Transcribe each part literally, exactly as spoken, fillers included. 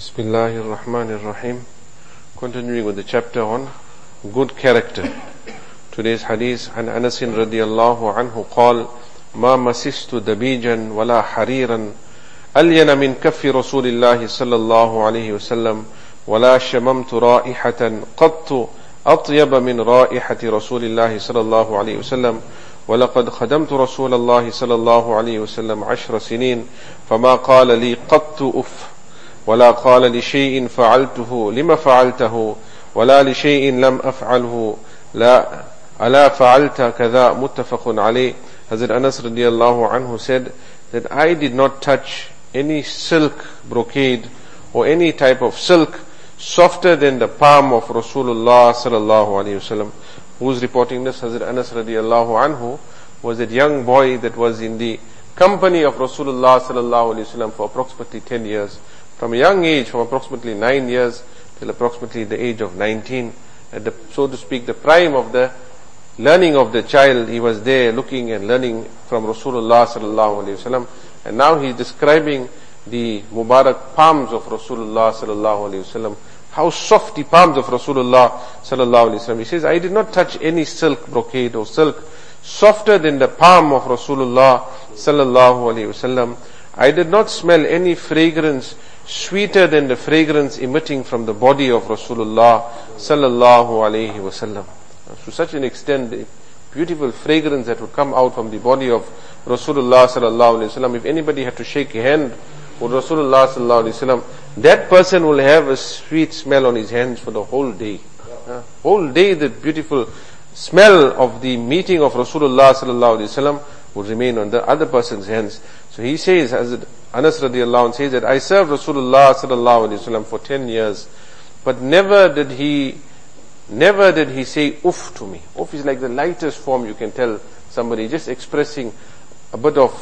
Bismillahir Rahmanir Rahim. Continuing with the chapter on good character. Today's hadith عن أنس رضي الله عنه قال ما مسست دبيجا ولا حريرا ألين من كف رسول الله صلى الله عليه وسلم ولا شممت رائحة قط أطيب من رائحة رسول الله صلى الله عليه وسلم ولقد خدمت رسول الله صلى الله عليه وسلم عشر سنين فما قال لي قط أف ولا قال لشيء فعلته لما فعلته ولا لشيء لم أفعله لا ألا فعلت كذا متفق عليه. Hazrat Anas radiallahu anhu said that I did not touch any silk brocade or any type of silk softer than the palm of Rasulullah sallallahu alayhi wasallam. Who's reporting this? Hazrat Anas radiallahu anhu was that young boy that was in the company of Rasulullah sallallahu alayhi wasallam for approximately ten years. From a young age, from approximately nine years till approximately the age of nineteen, at the, so to speak, the prime of the learning of the child, he was there looking and learning from Rasulullah sallallahu alaihi wasallam. And now he is describing the Mubarak palms of Rasulullah sallallahu alaihi wasallam. How soft the palms of Rasulullah sallallahu alaihi wasallam. He says, I did not touch any silk brocade or silk softer than the palm of Rasulullah sallallahu alaihi wasallam. I did not smell any fragrance sweeter than the fragrance emitting from the body of Rasulullah sallallahu alaihi wasallam. To such an extent, the beautiful fragrance that would come out from the body of Rasulullah sallallahu alaihi wasallam. If anybody had to shake a hand with Rasulullah sallallahu alaihi wasallam, that person will have a sweet smell on his hands for the whole day. Uh, whole day, the beautiful smell of the meeting of Rasulullah sallallahu alaihi wasallam would remain on the other person's hands. So he says, as Anas radiallahu anhu says, that I served Rasulullah sallallahu alaihi wasallam for ten years, but never did he, never did he say uff to me. Uff is like the lightest form you can tell somebody, just expressing a bit of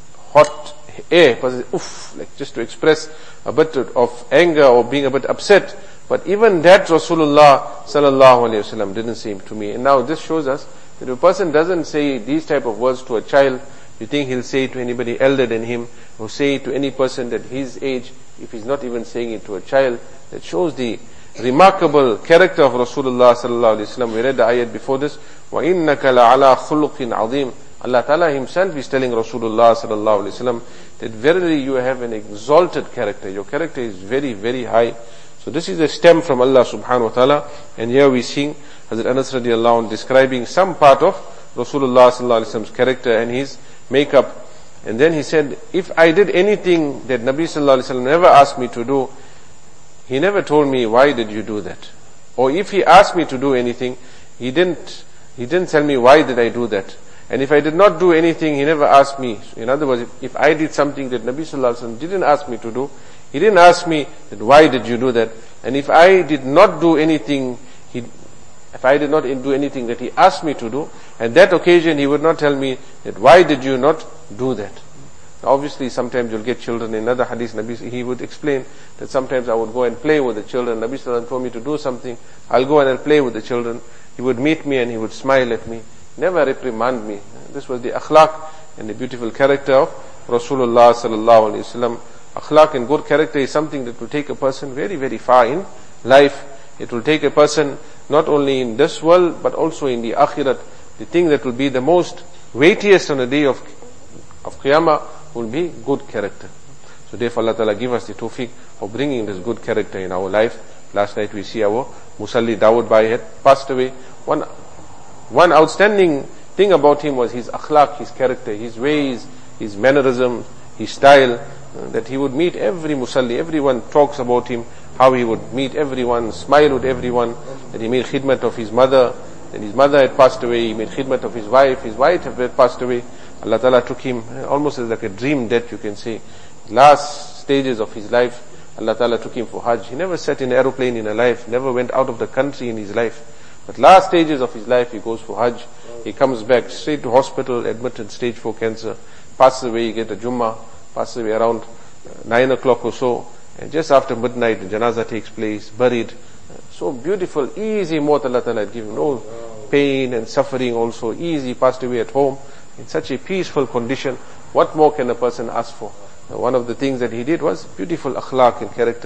hot air, uff, like just to express a bit of anger or being a bit upset. But even that Rasulullah sallallahu alaihi wasallam didn't say to me. And now this shows us that if a person doesn't say these type of words to a child, you think he'll say it to anybody elder than him, or say it to any person at his age, if he's not even saying it to a child. That shows the remarkable character of Rasulullah sallallahu alaihi wasallam. We read the ayat before this, وَإِنَّكَ لَعَلَىٰ خُلُقٍ عَظِيمٍ. Allah Ta'ala himself is telling Rasulullah sallallahu alaihi wasallam that verily you have an exalted character. Your character is very, very high. So this is a stem from Allah subhanahu wa ta'ala. And here we see Hazrat Anas radiallahu anh describing some part of Rasulullah sallallahu alaihi wasallam's character and his makeup. And then he said, if I did anything that Nabi sallallahu alaihi wasallam never asked me to do, he never told me, why did you do that? Or if he asked me to do anything, he didn't, he didn't tell me, why did I do that? And if I did not do anything, he never asked me. In other words, if, if I did something that Nabi sallallahu alaihi wasallam didn't ask me to do, he didn't ask me that, why did you do that? And if I did not do anything, he, if I did not do anything that he asked me to do, at that occasion he would not tell me that, why did you not do that? Obviously, sometimes you'll get children. In another hadith, Nabi, he would explain that sometimes I would go and play with the children. Nabi sallallahu alaihi wasallam told me to do something. I'll go and I'll play with the children. He would meet me and he would smile at me, never reprimand me. This was the akhlaq and the beautiful character of Rasulullah sallallahu alaihi wasallam. Akhlaq and good character is something that will take a person very, very far in life. It will take a person not only in this world, but also in the akhirat. The thing that will be the most weightiest on the day of, of Qiyamah will be good character. So therefore Allah Ta'ala give us the tawfiq for bringing this good character in our life. Last night we see our Musalli Dawood Bhai had passed away. One, one outstanding thing about him was his akhlaq, his character, his ways, his mannerism, his style, uh, that he would meet every Musalli. Everyone talks about him, how he would meet everyone, smile with everyone, that he made khidmat of his mother, that his mother had passed away, he made khidmat of his wife, his wife had passed away. Allah Ta'ala took him almost as like a dream death, you can say. Last stages of his life, Allah Ta'ala took him for Hajj. He never sat in an aeroplane in a life, never went out of the country in his life. But last stages of his life, he goes for Hajj. He comes back straight to hospital, admitted stage four cancer, passes away, he gets a Jummah, passes away around nine o'clock or so. And just after midnight, the janazah takes place, buried. So beautiful, easy maut Allah Ta'ala had given. No pain and suffering also, easy, passed away at home in such a peaceful condition. What more can a person ask for? One of the things that he did was beautiful akhlaq and character.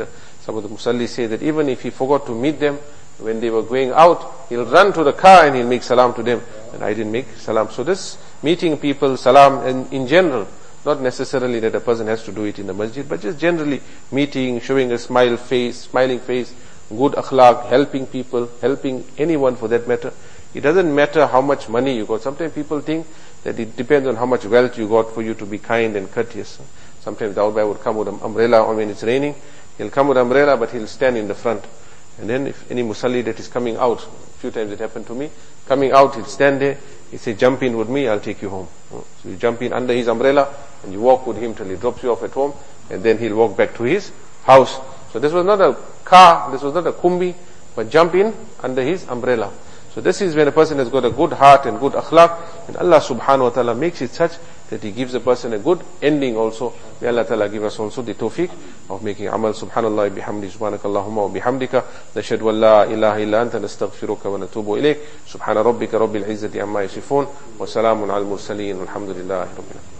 Some of the musallis say that even if he forgot to meet them, when they were going out, he'll run to the car and he'll make salam to them. And I didn't make salam. So this meeting people, salam, and in general, not necessarily that a person has to do it in the masjid, but just generally meeting, showing a smile face, smiling face, good akhlaq, helping people, helping anyone for that matter. It doesn't matter how much money you got. Sometimes people think that it depends on how much wealth you got for you to be kind and courteous. Sometimes the Dawud would come with an umbrella, or when it's raining, he'll come with an umbrella, but he'll stand in the front. And then if any musalli that is coming out, a few times it happened to me, coming out, he'll stand there, he say, jump in with me, I'll take you home. So you jump in under his umbrella, and you walk with him till he drops you off at home, and then he'll walk back to his house. So this was not a car, this was not a kumbi, but jump in under his umbrella. So this is when a person has got a good heart and good akhlaq, and Allah subhanahu wa ta'ala makes it such that He gives a person a good ending also. May Allah ta'ala give us also the tawfiq of making amal. Subhanallah bihamdi, subhanakallahumma wa bihamdika, nashhadu an la ilaha illa anta, nastaghfiruka wa natubu ilayk. Subhana rabbika rabbil izzati amma yasifun, wa salamun al mursaleen, walhamdulillahi rabbil alamin.